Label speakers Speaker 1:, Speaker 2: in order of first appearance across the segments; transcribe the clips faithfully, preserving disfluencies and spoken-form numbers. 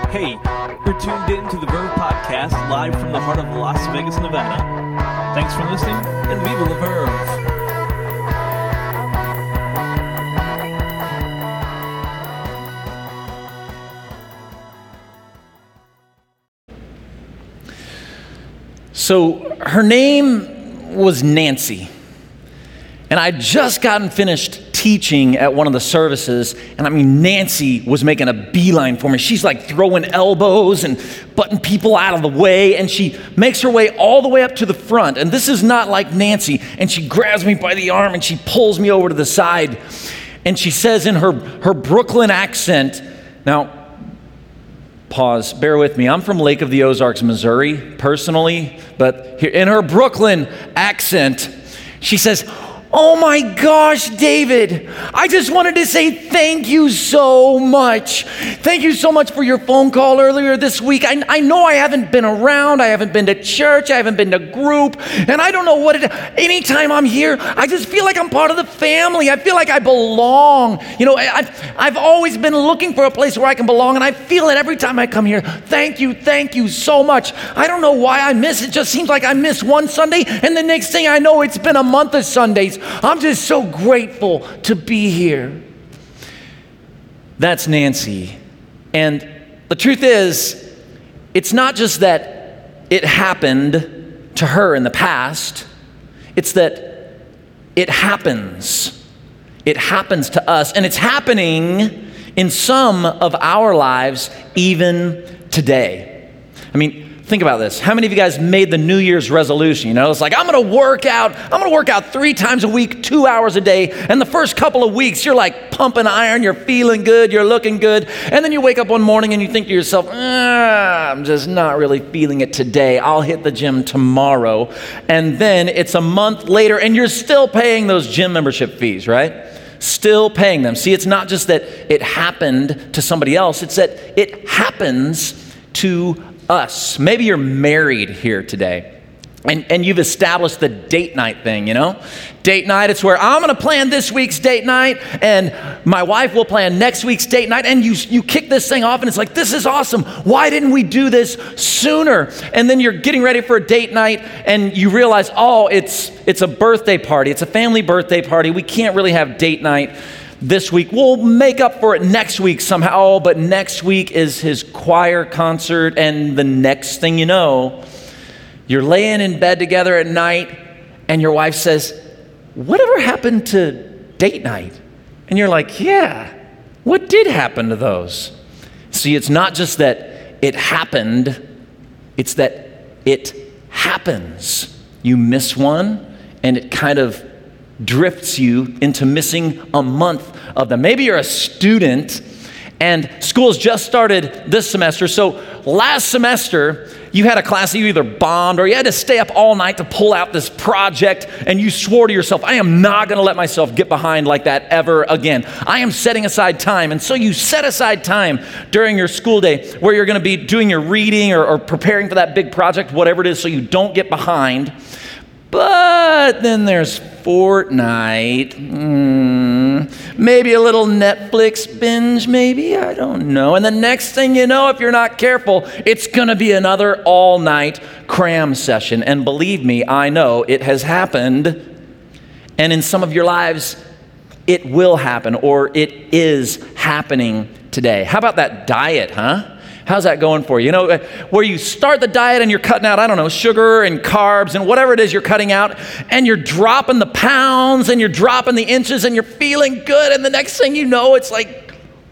Speaker 1: Hey, you're tuned in to the Verve Podcast, live from the heart of Las Vegas, Nevada. Thanks for listening, and viva la Verve!
Speaker 2: So her name was Nancy, and I'd just gotten finished teaching at one of the services, and I mean, Nancy was making a beeline for me. She's like throwing elbows and butting people out of the way, and she makes her way all the way up to the front, and this is not like Nancy, and she grabs me by the arm and she pulls me over to the side, and she says in her, her Brooklyn accent, now, pause, bear with me. I'm from Lake of the Ozarks, Missouri, personally, but here, in her Brooklyn accent, she says, "Oh my gosh, David, I just wanted to say thank you so much. Thank you so much for your phone call earlier this week. I, I know I haven't been around, I haven't been to church, I haven't been to group, and I don't know what it, anytime I'm here, I just feel like I'm part of the family. I feel like I belong. You know, I, I've, I've always been looking for a place where I can belong, and I feel it every time I come here. Thank you, thank you so much. I don't know why I miss it. It just seems like I miss one Sunday, and the next thing I know, it's been a month of Sundays. I'm just so grateful to be here." That's Nancy. And the truth is, it's not just that it happened to her in the past, it's that it happens. It happens to us, and it's happening in some of our lives even today. I mean, think about this. How many of you guys made the New Year's resolution? You know, it's like, I'm going to work out. I'm going to work out three times a week, two hours a day. And the first couple of weeks, you're like pumping iron. You're feeling good. You're looking good. And then you wake up one morning and you think to yourself, ah, I'm just not really feeling it today. I'll hit the gym tomorrow. And then it's a month later and you're still paying those gym membership fees, right? Still paying them. See, it's not just that it happened to somebody else. It's that it happens to us. Maybe you're married here today and, and you've established the date night thing, you know? Date night, it's where I'm going to plan this week's date night and my wife will plan next week's date night, and you, you kick this thing off and it's like, this is awesome. Why didn't we do this sooner? And then you're getting ready for a date night and you realize, oh, it's, it's a birthday party. It's a family birthday party. We can't really have date night this week. We'll make up for it next week somehow, but next week is his choir concert, and the next thing you know, you're laying in bed together at night, and your wife says, "Whatever happened to date night?" And you're like, yeah, what did happen to those? See, it's not just that it happened, it's that it happens. You miss one, and it kind of drifts you into missing a month of them. Maybe you're a student and school's just started this semester. So last semester, you had a class that you either bombed or you had to stay up all night to pull out this project, and you swore to yourself, I am not going to let myself get behind like that ever again. I am setting aside time. And so you set aside time during your school day where you're going to be doing your reading or, or preparing for that big project, whatever it is, so you don't get behind. But then there's Fortnite, mm, maybe a little Netflix binge, maybe, I don't know. And the next thing you know, if you're not careful, it's gonna be another all-night cram session. And believe me, I know it has happened. And in some of your lives, it will happen, or it is happening today. How about that diet, huh? How's that going for you? You know, where you start the diet and you're cutting out, I don't know, sugar and carbs and whatever it is you're cutting out, and you're dropping the pounds and you're dropping the inches and you're feeling good, and the next thing you know, it's like,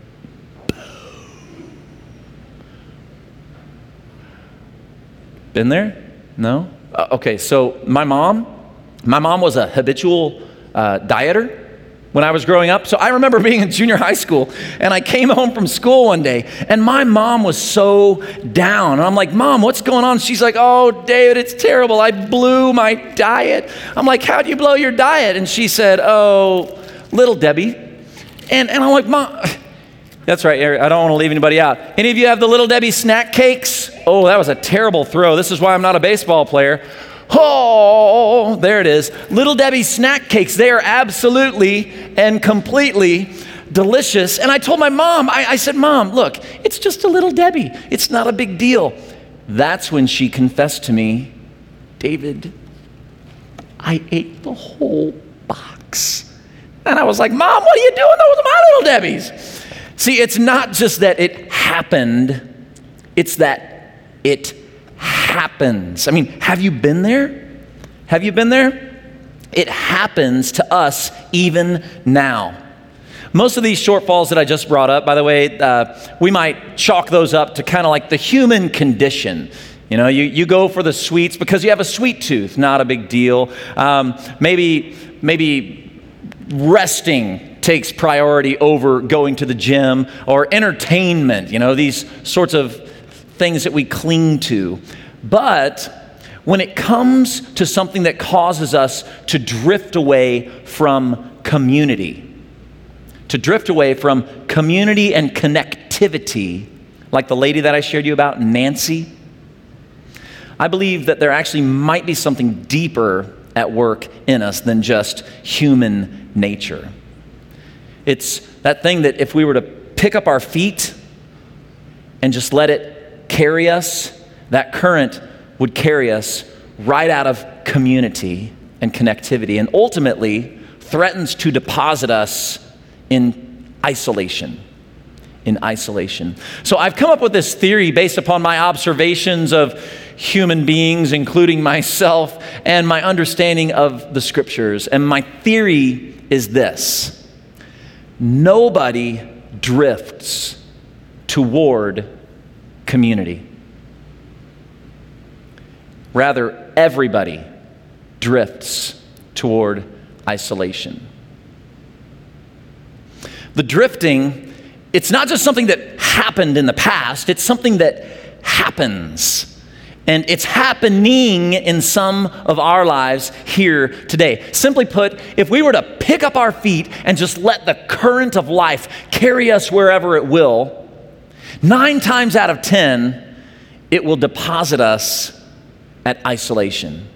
Speaker 2: been there? No? Uh, okay, so my mom, my mom was a habitual uh, dieter when I was growing up. So I remember being in junior high school, and I came home from school one day, and my mom was so down. And I'm like, Mom, what's going on? She's like, oh, David, it's terrible. I blew my diet. I'm like, how'd you blow your diet? And she said, oh, Little Debbie. And, and I'm like, Mom, that's right, Eric, I don't want to leave anybody out. Any of you have the Little Debbie snack cakes? Oh, that was a terrible throw. This is why I'm not a baseball player. Oh, there it is. Little Debbie snack cakes. They are absolutely and completely delicious. And I told my mom, I, I said, Mom, look, it's just a Little Debbie. It's not a big deal. That's when she confessed to me, David, I ate the whole box. And I was like, Mom, what are you doing? Those are my Little Debbies. See, it's not just that it happened, it's that it happens. I mean, have you been there? Have you been there? It happens to us even now. Most of these shortfalls that I just brought up, by the way, uh, we might chalk those up to kind of like the human condition. You know, you, you go for the sweets because you have a sweet tooth, not a big deal. Um, maybe, maybe resting takes priority over going to the gym, or entertainment, you know, these sorts of things that we cling to. But when it comes to something that causes us to drift away from community, to drift away from community and connectivity, like the lady that I shared you about, Nancy, I believe that there actually might be something deeper at work in us than just human nature. It's that thing that if we were to pick up our feet and just let it carry us, that current would carry us right out of community and connectivity, and ultimately threatens to deposit us in isolation. In isolation. So I've come up with this theory based upon my observations of human beings, including myself, and my understanding of the scriptures. And my theory is this: nobody drifts toward community. Rather, everybody drifts toward isolation. The drifting, it's not just something that happened in the past, it's something that happens. And it's happening in some of our lives here today. Simply put, if we were to pick up our feet and just let the current of life carry us wherever it will, nine times out of ten, it will deposit us at isolation.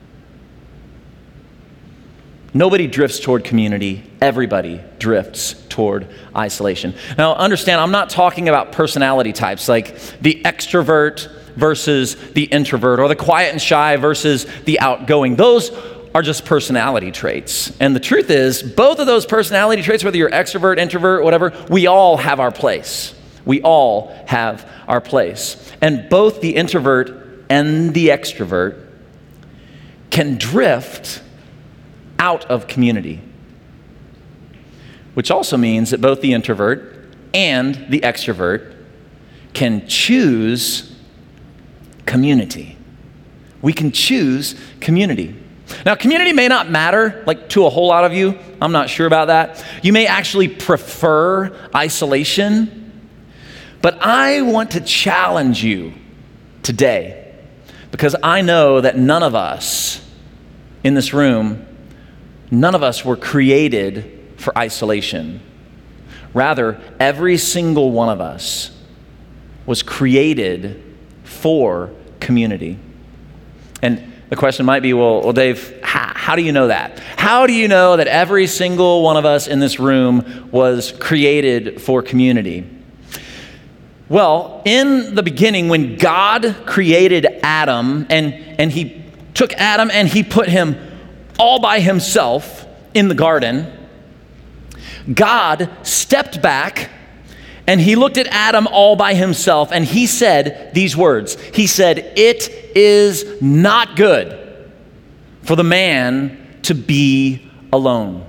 Speaker 2: Nobody drifts toward community. Everybody drifts toward isolation. Now, understand, I'm not talking about personality types like the extrovert versus the introvert, or the quiet and shy versus the outgoing. Those are just personality traits. And the truth is, both of those personality traits, whether you're extrovert, introvert, whatever, we all have our place. We all have our place. And both the introvert and the extrovert can drift out of community, which also means that both the introvert and the extrovert can choose community. We can choose community. Now, community may not matter like to a whole lot of you. I'm not sure about that. You may actually prefer isolation, but I want to challenge you today, because I know that none of us in this room, none of us were created for isolation. Rather, every single one of us was created for community. And the question might be, well, well Dave, how, how do you know that? How do you know that every single one of us in this room was created for community? Well, in the beginning, when God created Adam, and, and he took Adam and he put him all by himself in the garden, God stepped back and he looked at Adam all by himself, and he said these words. He said, "It is not good for the man to be alone."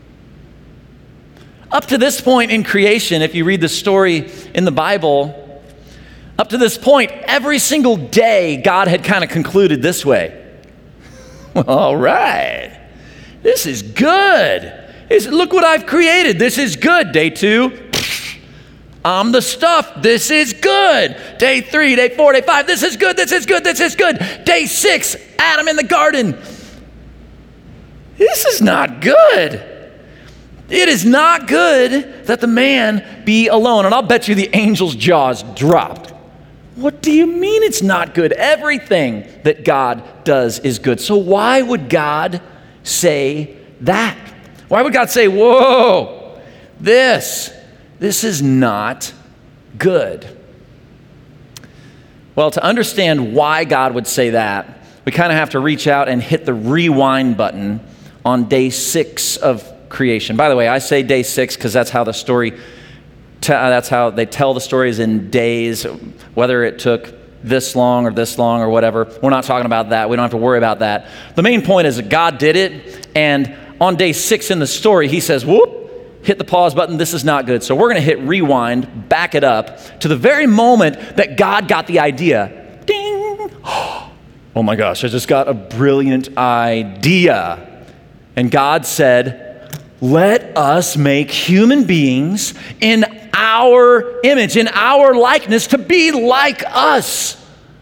Speaker 2: Up to this point in creation, if you read the story in the Bible, up to this point, every single day, God had kind of concluded this way. All right, this is good. This, look what I've created. This is good. Day two, I'm the stuff. This is good. Day three, day four, day five. This is good. This is good. This is good. Day six, Adam in the garden. This is not good. It is not good that the man be alone. And I'll bet you the angel's jaws dropped. What do you mean it's not good? Everything that God does is good. So why would God say that? Why would God say, whoa, this, this is not good. Well, to understand why God would say that, we kind of have to reach out and hit the rewind button on day six of creation. By the way, I say day six because that's how the story, te- that's how they tell the stories in days, whether it took this long or this long or whatever. We're not talking about that. We don't have to worry about that. The main point is that God did it, and on day six in the story, he says, whoop, hit the pause button. This is not good. So we're going to hit rewind, back it up to the very moment that God got the idea. Ding! Oh my gosh, I just got a brilliant idea. And God said, let us make human beings in our image, in our likeness, to be like us.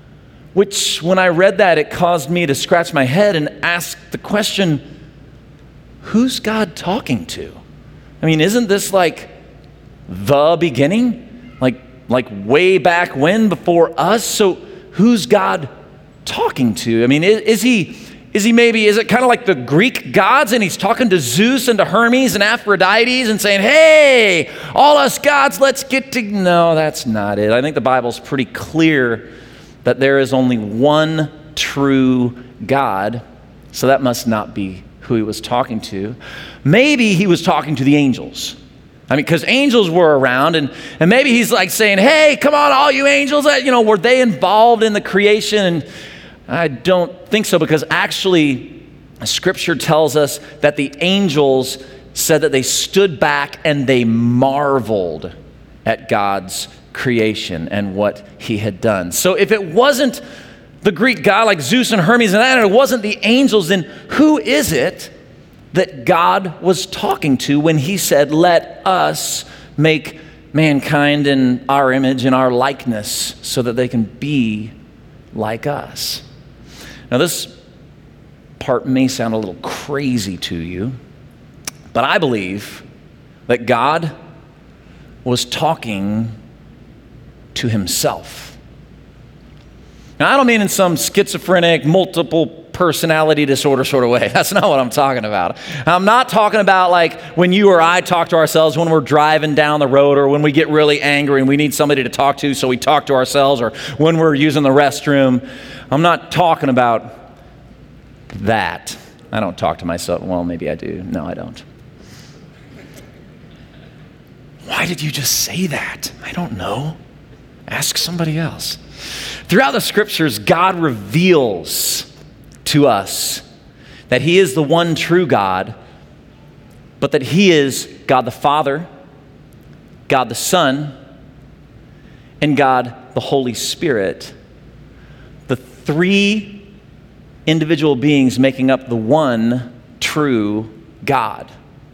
Speaker 2: Which, when I read that, it caused me to scratch my head and ask the question, who's God talking to? I mean, isn't this like the beginning? Like, like way back when, before us? So who's God talking to? I mean, is, is he... Is he maybe, is it kind of like the Greek gods and he's talking to Zeus and to Hermes and Aphrodite and saying, hey, all us gods, let's get to... No, that's not it. I think the Bible's pretty clear that there is only one true God, so that must not be who he was talking to. Maybe he was talking to the angels. I mean, because angels were around, and, and maybe he's like saying, hey, come on, all you angels, you know, were they involved in the creation? And I don't think so, because actually Scripture tells us that the angels said that they stood back and they marveled at God's creation and what he had done. So if it wasn't the Greek god like Zeus and Hermes and that, and it wasn't the angels, then who is it that God was talking to when he said, let us make mankind in our image and our likeness so that they can be like us? Now, this part may sound a little crazy to you, but I believe that God was talking to himself. Now, I don't mean in some schizophrenic, multiple personality disorder sort of way. That's not what I'm talking about. I'm not talking about like when you or I talk to ourselves when we're driving down the road, or when we get really angry and we need somebody to talk to, so we talk to ourselves, or when we're using the restroom. I'm not talking about that. I don't talk to myself. Well, maybe I do. No, I don't. Why did you just say that? I don't know. Ask somebody else. Throughout the Scriptures, God reveals to us that he is the one true God, but that he is God the Father, God the Son, and God the Holy Spirit, the three individual beings making up the one true God.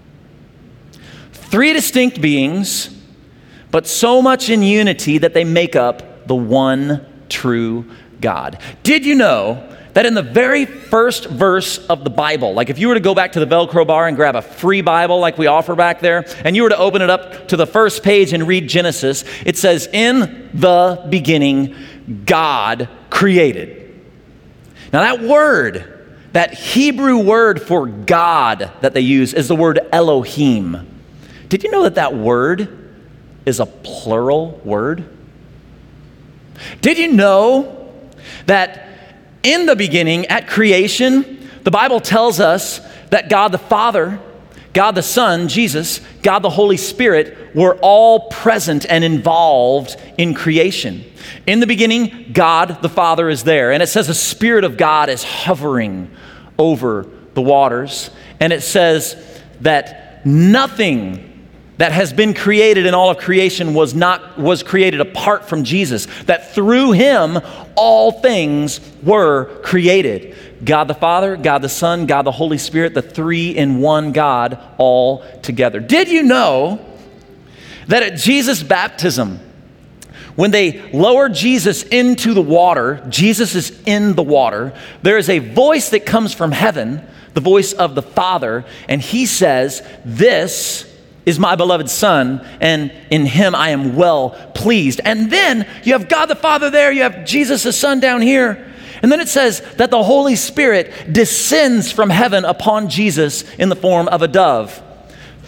Speaker 2: Three distinct beings, but so much in unity that they make up the one true God. Did you know that in the very first verse of the Bible, like if you were to go back to the Velcro bar and grab a free Bible like we offer back there, and you were to open it up to the first page and read Genesis, it says, in the beginning, God created. Now that word, that Hebrew word for God that they use is the word Elohim. Did you know that that word is a plural word? Did you know that in the beginning, at creation, the Bible tells us that God the Father, God the Son, Jesus, God the Holy Spirit were all present and involved in creation. In the beginning, God the Father is there. And it says the Spirit of God is hovering over the waters. And it says that nothing that has been created in all of creation was not was created apart from Jesus. That through him, all things were created. God the Father, God the Son, God the Holy Spirit, the three in one God all together. Did you know that at Jesus' baptism, when they lower Jesus into the water, Jesus is in the water, there is a voice that comes from heaven, the voice of the Father, and he says, "This is my beloved Son, and in him I am well pleased." And then you have God the Father there, you have Jesus the Son down here, and then it says that the Holy Spirit descends from heaven upon Jesus in the form of a dove.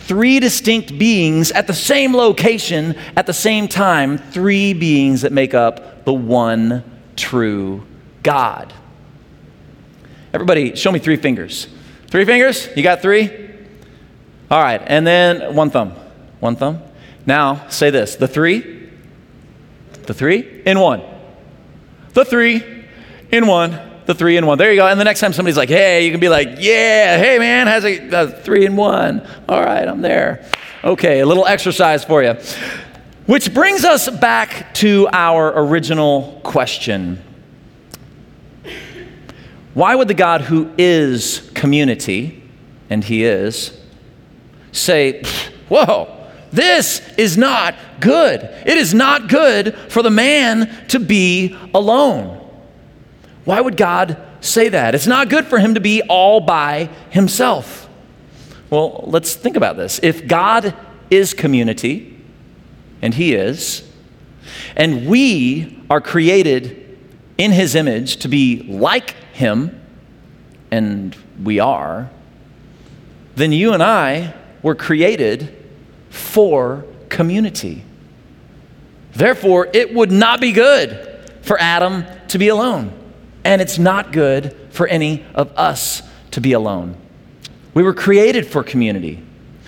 Speaker 2: three distinct beings at the same location at the same time, three beings that make up the one true God. Everybody, show me three fingers. Three fingers? You got three? All right, and then one thumb. One thumb. Now, say this. The three, the three in one. The three in one. The three in one. There you go. And the next time somebody's like, hey, you can be like, yeah, hey, man, how's it? Uh, three in one. All right, I'm there. Okay, a little exercise for you. Which brings us back to our original question. Why would the God who is community, and he is, say, whoa, this is not good. It is not good for the man to be alone. Why would God say that? It's not good for him to be all by himself. Well, let's think about this. If God is community, and he is, and we are created in his image to be like him, and we are, then you and I were created for community. Therefore, it would not be good for Adam to be alone. And it's not good for any of us to be alone. We were created for community.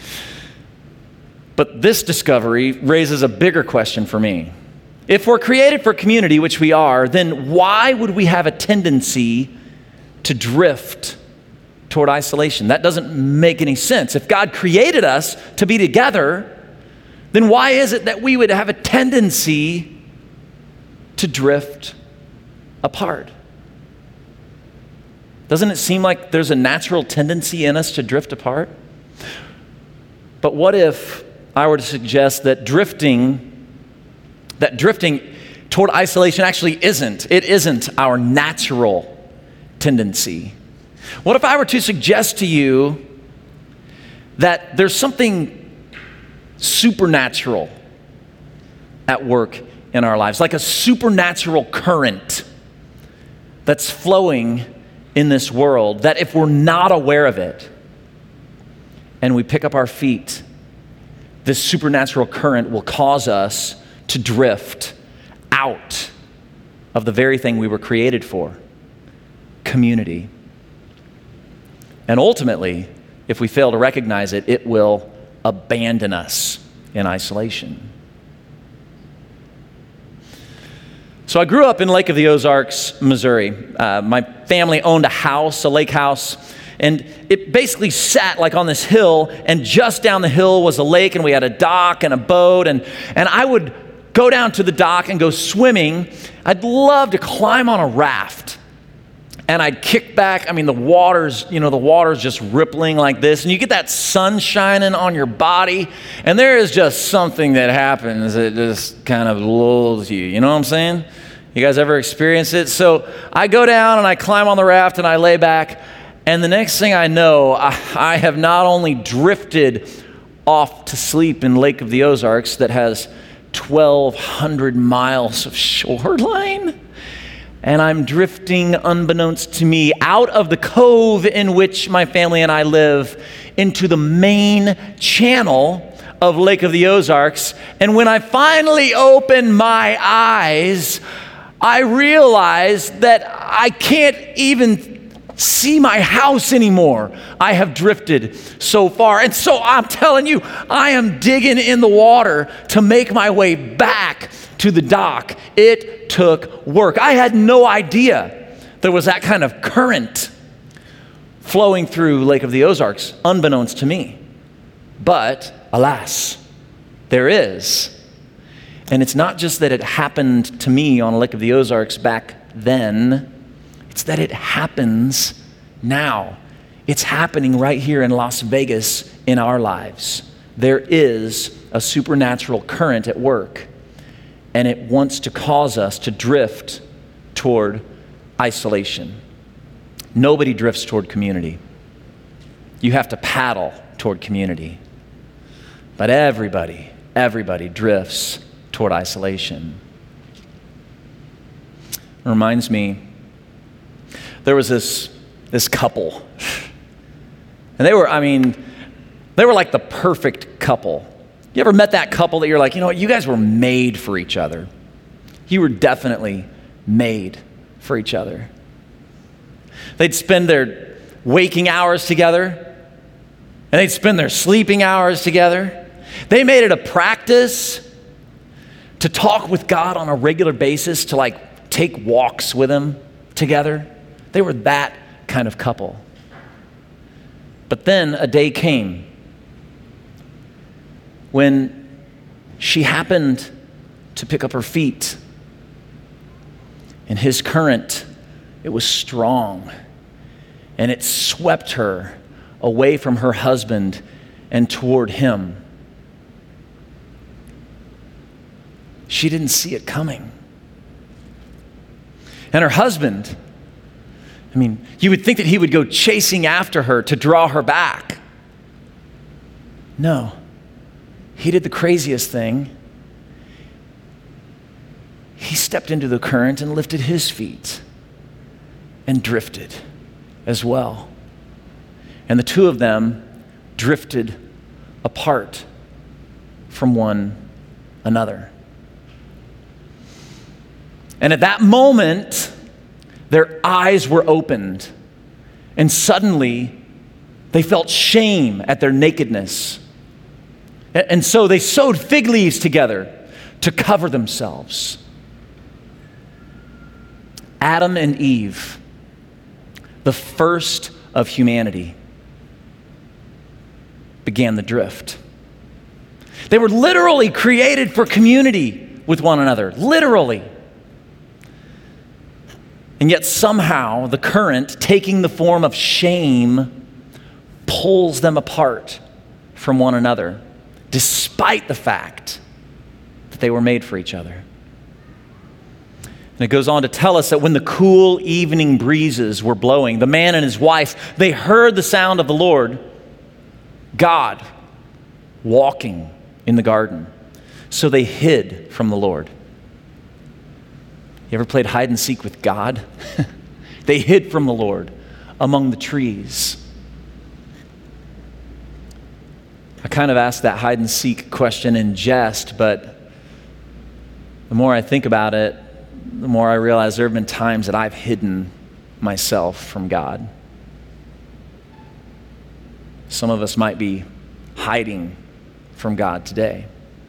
Speaker 2: But this discovery raises a bigger question for me. If we're created for community, which we are, then why would we have a tendency to drift toward isolation? That doesn't make any sense. If God created us to be together, then why is it that we would have a tendency to drift apart? Doesn't it seem like there's a natural tendency in us to drift apart? But what if I were to suggest that drifting, that drifting toward isolation actually isn't, it isn't our natural tendency? What if I were to suggest to you that there's something supernatural at work in our lives, like a supernatural current that's flowing in this world, that if we're not aware of it and we pick up our feet, this supernatural current will cause us to drift out of the very thing we were created for, community. And ultimately, if we fail to recognize it, it will abandon us in isolation. So I grew up in Lake of the Ozarks, Missouri. Uh, my family owned a house, a lake house, and it basically sat like on this hill, and just down the hill was a lake, and we had a dock and a boat, and, and I would go down to the dock and go swimming. I'd love to climb on a raft, and I'd kick back. I mean, the water's, you know, the water's just rippling like this, and you get that sun shining on your body, and there is just something that happens that just kind of lulls you. You know what I'm saying? You guys ever experience it? So I go down and I climb on the raft and I lay back, and the next thing I know, I, I have not only drifted off to sleep in Lake of the Ozarks that has twelve hundred miles of shoreline, and I'm drifting, unbeknownst to me, out of the cove in which my family and I live into the main channel of Lake of the Ozarks. And when I finally open my eyes, I realize that I can't even see my house anymore. I have drifted so far. And so I'm telling you, I am digging in the water to make my way back to the dock. It took work. I had no idea there was that kind of current flowing through Lake of the Ozarks, unbeknownst to me. But alas, there is. And it's not just that it happened to me on Lake of the Ozarks back then, it's that it happens now. It's happening right here in Las Vegas in our lives. There is a supernatural current at work, and it wants to cause us to drift toward isolation. Nobody drifts toward community. You have to paddle toward community. But everybody, everybody drifts toward isolation. It reminds me, there was this, this couple. And they were, I mean, They were like the perfect couple. You ever met that couple that you're like, you know what, you guys were made for each other. You were definitely made for each other. They'd spend their waking hours together, and they'd spend their sleeping hours together. They made it a practice to talk with God on a regular basis, to like take walks with him together. They were that kind of couple. But then a day came when she happened to pick up her feet, and his current, it was strong, and it swept her away from her husband and toward him. She didn't see it coming. And her husband, I mean, you would think that he would go chasing after her to draw her back. No, he did the craziest thing. He stepped into the current and lifted his feet and drifted as well. And the two of them drifted apart from one another. And at that moment, their eyes were opened, and suddenly they felt shame at their nakedness. And so they sewed fig leaves together to cover themselves. Adam and Eve, the first of humanity, began the drift. They were literally created for community with one another, literally. And yet somehow the current, taking the form of shame, pulls them apart from one another, despite the fact that they were made for each other. And it goes on to tell us that when the cool evening breezes were blowing, the man and his wife, they heard the sound of the Lord, God, walking in the garden. So they hid from the Lord. You ever played hide and seek with God? They hid from the Lord among the trees. I kind of asked that hide and seek question in jest, but the more I think about it, the more I realize there have been times that I've hidden myself from God. Some of us might be hiding from God today.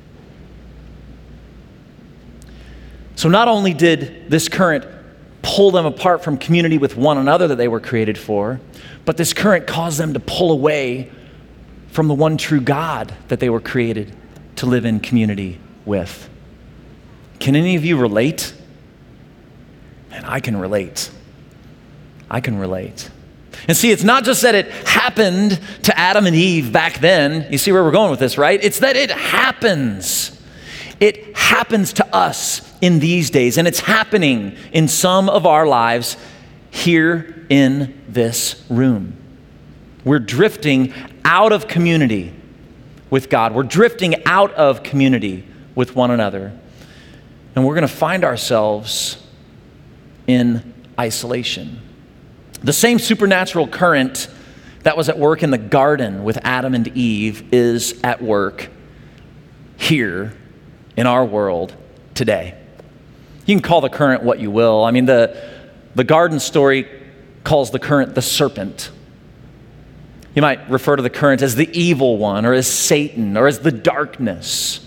Speaker 2: So not only did this current pull them apart from community with one another that they were created for, but this current caused them to pull away from the one true God that they were created to live in community with. Can any of you relate? Man, I can relate. I can relate. And see, it's not just that it happened to Adam and Eve back then. You see where we're going with this, right? It's that it happens. It happens to us in these days, and it's happening in some of our lives here in this room. We're drifting out of community with God. We're drifting out of community with one another. And we're going to find ourselves in isolation. The same supernatural current that was at work in the garden with Adam and Eve is at work here in our world today. You can call the current what you will. I mean, the, the garden story calls the current the serpent. You might refer to the current as the evil one, or as Satan, or as the darkness.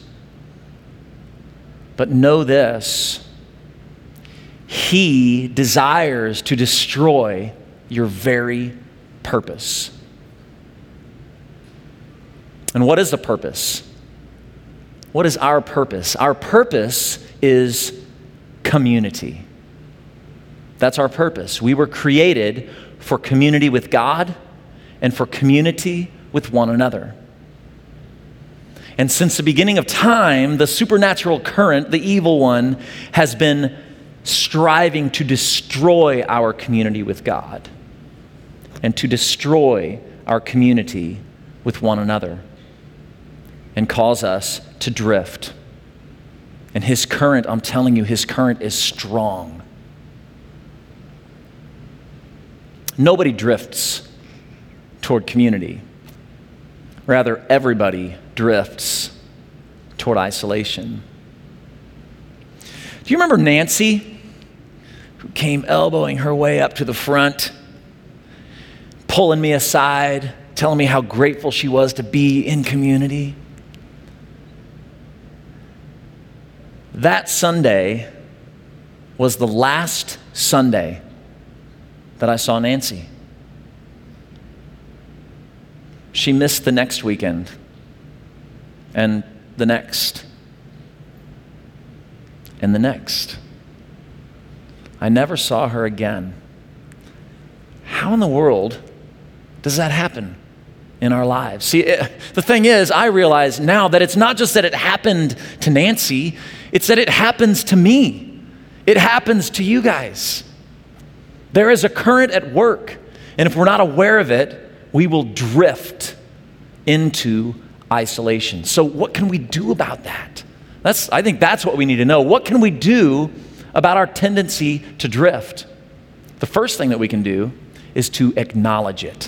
Speaker 2: But know this: he desires to destroy your very purpose. And what is the purpose? What is our purpose? Our purpose is community. That's our purpose. We were created for community with God and for community with one another. And since the beginning of time, the supernatural current, the evil one, has been striving to destroy our community with God and to destroy our community with one another and cause us to drift. And his current, I'm telling you, his current is strong. Nobody drifts toward community. Rather, everybody drifts toward isolation. Do you remember Nancy, who came elbowing her way up to the front, pulling me aside, telling me how grateful she was to be in community? That Sunday was the last Sunday that I saw Nancy. She missed the next weekend and the next and the next. I never saw her again. How in the world does that happen in our lives? See, it, the thing is, I realize now that it's not just that it happened to Nancy, it's that it happens to me. It happens to you guys. There is a current at work, and if we're not aware of it, we will drift into isolation. So what can we do about that? That's, I think that's what we need to know. What can we do about our tendency to drift? The first thing that we can do is to acknowledge it.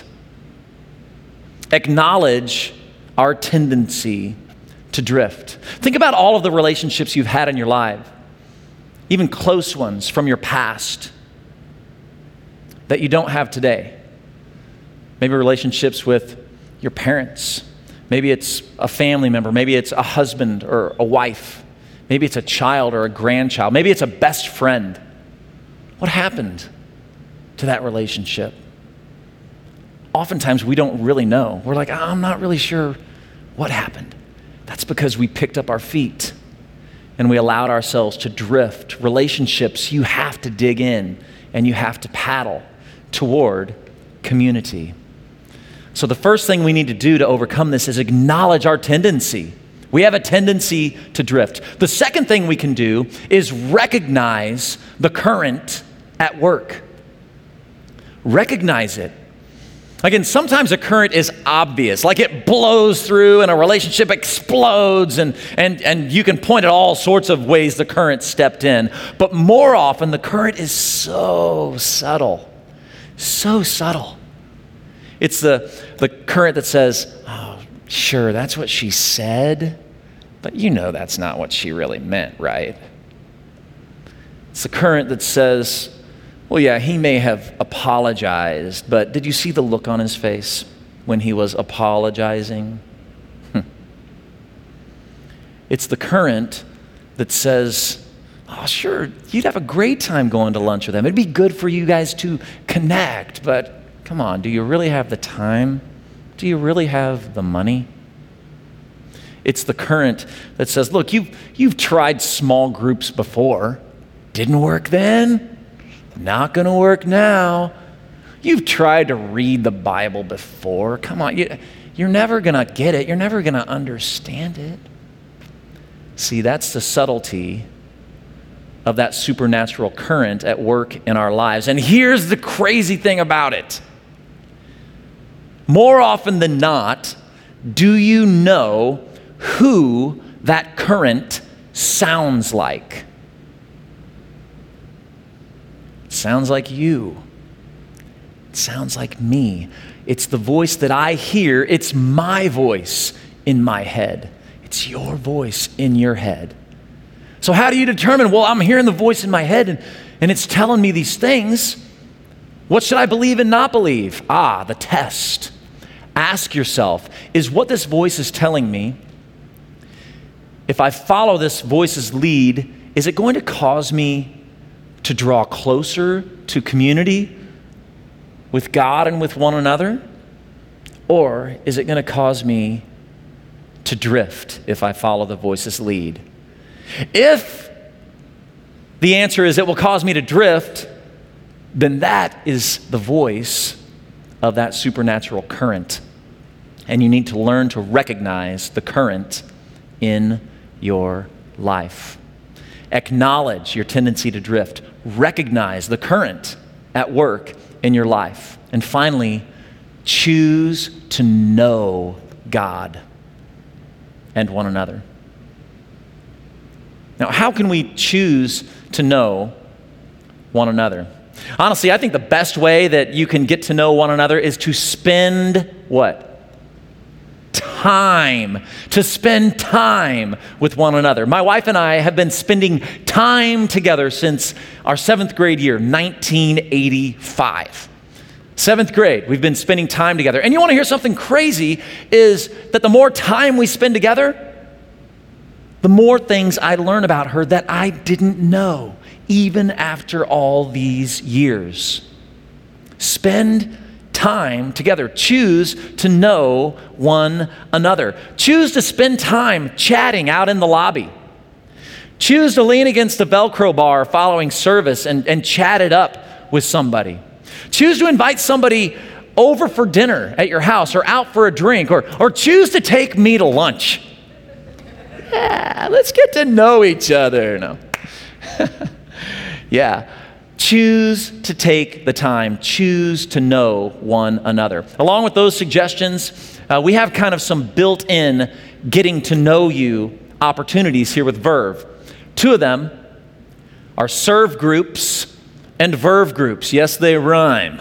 Speaker 2: Acknowledge our tendency to drift. Think about all of the relationships you've had in your life, even close ones from your past that you don't have today. Maybe relationships with your parents. Maybe it's a family member. Maybe it's a husband or a wife. Maybe it's a child or a grandchild. Maybe it's a best friend. What happened to that relationship? Oftentimes we don't really know. We're like, I'm not really sure what happened. That's because we picked up our feet and we allowed ourselves to drift. Relationships, you have to dig in and you have to paddle toward community. So the first thing we need to do to overcome this is acknowledge our tendency. We have a tendency to drift. The second thing we can do is recognize the current at work. Recognize it. Again, sometimes a current is obvious, like it blows through and a relationship explodes, and, and, and you can point at all sorts of ways the current stepped in. But more often, the current is so subtle, so subtle. It's the, the current that says, oh, sure, that's what she said, but you know that's not what she really meant, right? It's the current that says, well, yeah, he may have apologized, but did you see the look on his face when he was apologizing? It's the current that says, oh, sure, you'd have a great time going to lunch with them. It'd be good for you guys to connect, but come on, do you really have the time? Do you really have the money? It's the current that says, look, you've, you've tried small groups before. Didn't work then. Not going to work now. You've tried to read the Bible before. Come on, you, you're never going to get it. You're never going to understand it. See, that's the subtlety of that supernatural current at work in our lives. And here's the crazy thing about it. More often than not, do you know who that current sounds like? It sounds like you. It sounds like me. It's the voice that I hear. It's my voice in my head. It's your voice in your head. So how do you determine, well, I'm hearing the voice in my head and, and it's telling me these things. What should I believe and not believe? Ah, the test. Ask yourself, is what this voice is telling me, if I follow this voice's lead, is it going to cause me to draw closer to community with God and with one another? Or is it going to cause me to drift if I follow the voice's lead? If the answer is it will cause me to drift, then that is the voice of that supernatural current. And you need to learn to recognize the current in your life. Acknowledge your tendency to drift. Recognize the current at work in your life. And finally, choose to know God and one another. Now, how can we choose to know one another? Honestly, I think the best way that you can get to know one another is to spend what? time, to spend time with one another. My wife and I have been spending time together since our seventh grade year, nineteen eighty-five. Seventh grade, we've been spending time together. And you want to hear something crazy is that the more time we spend together, the more things I learn about her that I didn't know, even after all these years. Spend time together. Choose to know one another. Choose to spend time chatting out in the lobby. Choose to lean against the Velcro bar following service and, and chat it up with somebody. Choose to invite somebody over for dinner at your house or out for a drink, or, or choose to take me to lunch. Yeah, let's get to know each other. No. Yeah. Choose to take the time. Choose to know one another. Along with those suggestions, uh, we have kind of some built-in getting to know you opportunities here with Verve. Two of them are serve groups and Verve groups. Yes, they rhyme.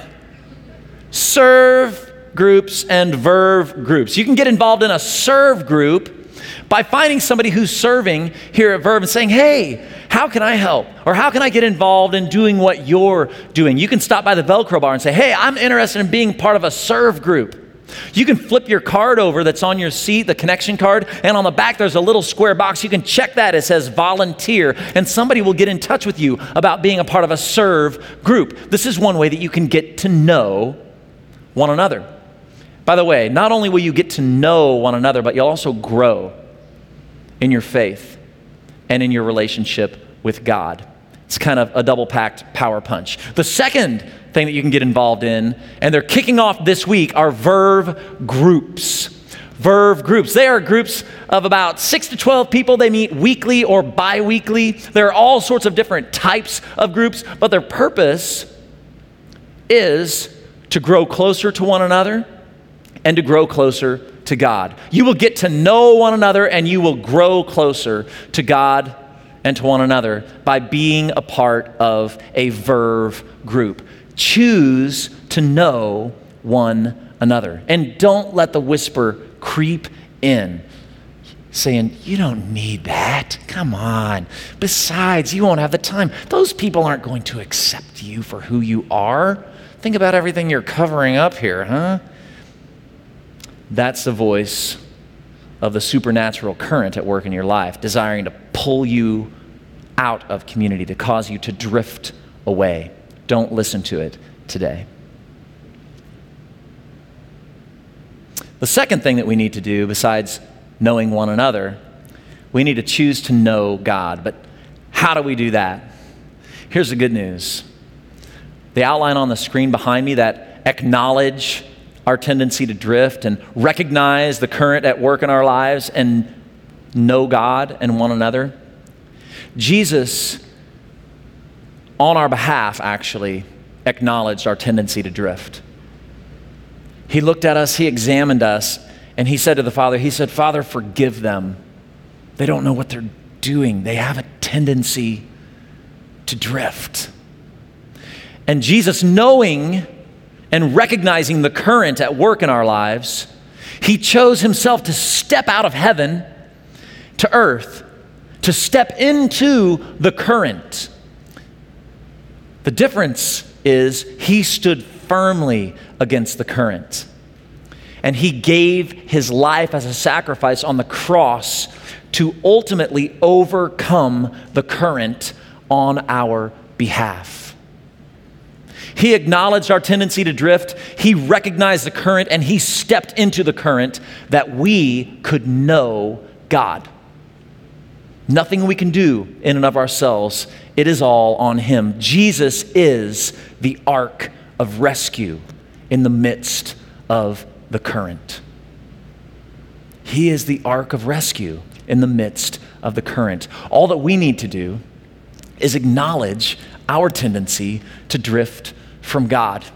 Speaker 2: Serve groups and Verve groups. You can get involved in a serve group by finding somebody who's serving here at Verve and saying, hey, how can I help? Or how can I get involved in doing what you're doing? You can stop by the Velcro bar and say, hey, I'm interested in being part of a serve group. You can flip your card over that's on your seat, the connection card, and on the back there's a little square box. You can check that. It says volunteer, and somebody will get in touch with you about being a part of a serve group. This is one way that you can get to know one another. By the way, not only will you get to know one another, but you'll also grow in your faith and in your relationship with God. It's kind of a double-packed power punch. The second thing that you can get involved in, and they're kicking off this week, are Verve groups. Verve groups. They are groups of about six to twelve people. They meet weekly or bi-weekly. There are all sorts of different types of groups, but their purpose is to grow closer to one another and to grow closer to God. You will get to know one another and you will grow closer to God and to one another by being a part of a Verve group. Choose to know one another. And don't let the whisper creep in, saying, you don't need that. Come on. Besides, you won't have the time. Those people aren't going to accept you for who you are. Think about everything you're covering up here, huh? That's the voice of the supernatural current at work in your life, desiring to pull you out of community, to cause you to drift away. Don't listen to it today. The second thing that we need to do, besides knowing one another, we need to choose to know God. But how do we do that? Here's the good news. The outline on the screen behind me, that acknowledge our tendency to drift and recognize the current at work in our lives and know God and one another. Jesus, on our behalf, actually acknowledged our tendency to drift. He looked at us, he examined us, and he said to the Father, he said, Father, forgive them. They don't know what they're doing. They have a tendency to drift. And Jesus, knowing and recognizing the current at work in our lives, he chose himself to step out of heaven to earth, to step into the current. The difference is he stood firmly against the current, and he gave his life as a sacrifice on the cross to ultimately overcome the current on our behalf. He acknowledged our tendency to drift. He recognized the current, and he stepped into the current that we could know God. Nothing we can do in and of ourselves. It is all on him. Jesus is the ark of rescue in the midst of the current. He is the ark of rescue in the midst of the current. All that we need to do is acknowledge our tendency to drift from God.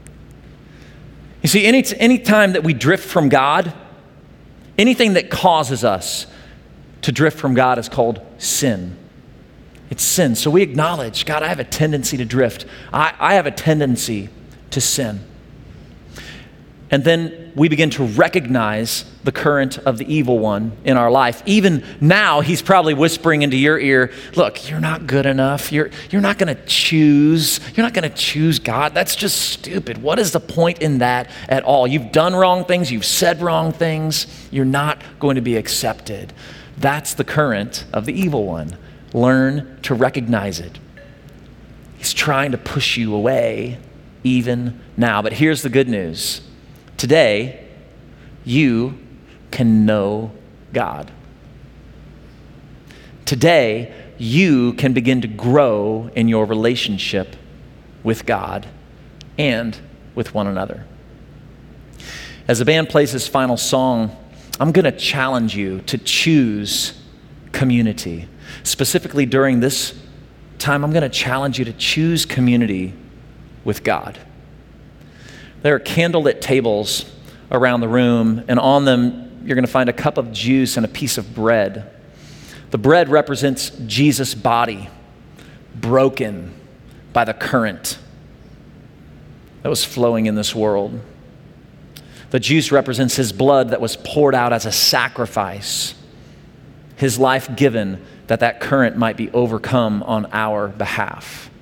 Speaker 2: You see, any any time that we drift from God, anything that causes us to drift from God is called sin. It's sin. So we acknowledge, God, I have a tendency to drift. I, I have a tendency to sin. And then we begin to recognize the current of the evil one in our life. Even now, he's probably whispering into your ear, look, you're not good enough. You're, you're not going to choose. You're not going to choose God. That's just stupid. What is the point in that at all? You've done wrong things. You've said wrong things. You're not going to be accepted. That's the current of the evil one. Learn to recognize it. He's trying to push you away even now. But here's the good news. Today, you can know God. Today, you can begin to grow in your relationship with God and with one another. As the band plays this final song, I'm going to challenge you to choose community. Specifically during this time, I'm going to challenge you to choose community with God. There are candlelit tables around the room, and on them you're going to find a cup of juice and a piece of bread. The bread represents Jesus' body broken by the current that was flowing in this world. The juice represents his blood that was poured out as a sacrifice, his life given that that current might be overcome on our behalf.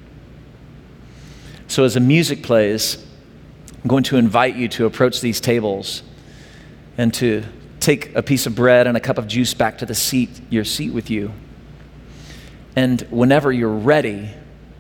Speaker 2: So as the music plays, I'm going to invite you to approach these tables and to take a piece of bread and a cup of juice back to the seat, your seat with you. And whenever you're ready,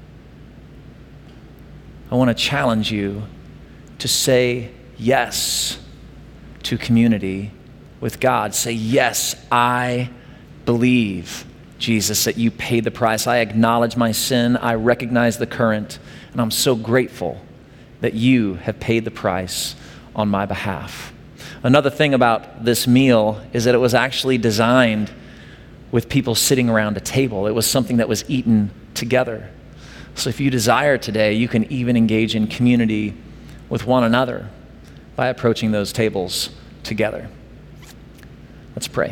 Speaker 2: I want to challenge you to say yes to community with God. Say, yes, I believe, Jesus, that you paid the price. I acknowledge my sin. I recognize the current, and I'm so grateful that you have paid the price on my behalf. Another thing about this meal is that it was actually designed with people sitting around a table. It was something that was eaten together. So if you desire today, you can even engage in community with one another by approaching those tables together. Let's pray.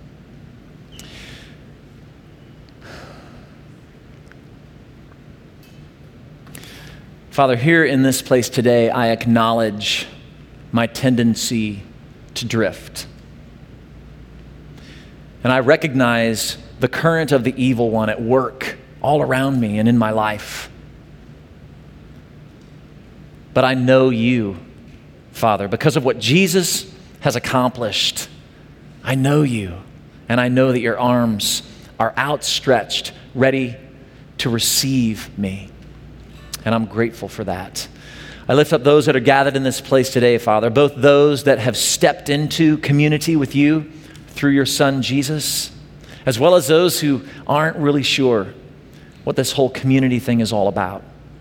Speaker 2: Father, here in this place today, I acknowledge my tendency to drift. And I recognize the current of the evil one at work all around me and in my life. But I know you, Father, because of what Jesus has accomplished. I know you, and I know that your arms are outstretched, ready to receive me. And I'm grateful for that. I lift up those that are gathered in this place today, Father, both those that have stepped into community with you through your Son, Jesus, as well as those who aren't really sure what this whole community thing is all about.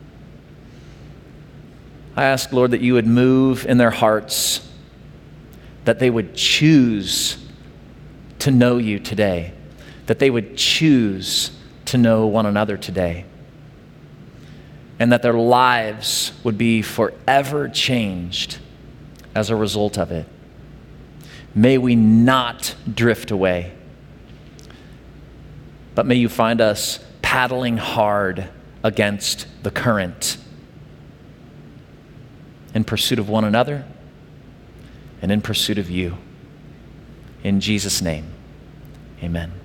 Speaker 2: I ask, Lord, that you would move in their hearts, that they would choose to know you today, that they would choose to know one another today, and that their lives would be forever changed as a result of it. May we not drift away, but may you find us paddling hard against the current in pursuit of one another and in pursuit of you. In Jesus' name, amen.